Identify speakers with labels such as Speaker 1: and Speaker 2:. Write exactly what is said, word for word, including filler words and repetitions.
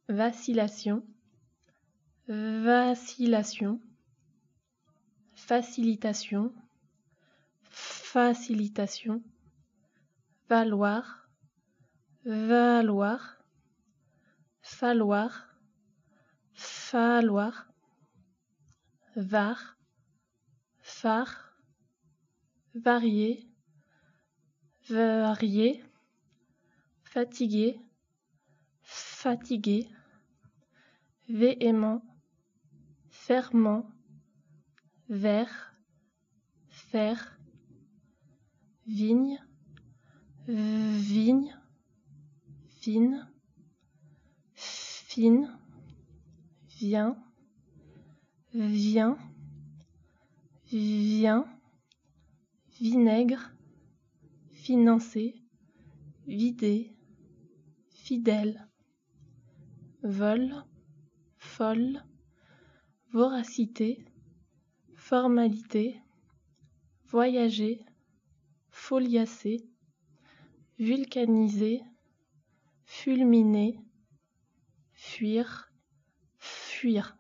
Speaker 1: vacillation, vacillation, facilitation, facilitation, valoir, valoir, falloir, falloir, var, phare, varier, varier, fatigué, fatigué, véhément, fermant, vert, faire, vigne, vigne, fine, fine, vient, vient, vient, vinaigre, financer, vider, fidèle, vol, folle, voracité, formalité, voyager, foliacer, vulcaniser, fulminer, fuir, fuir.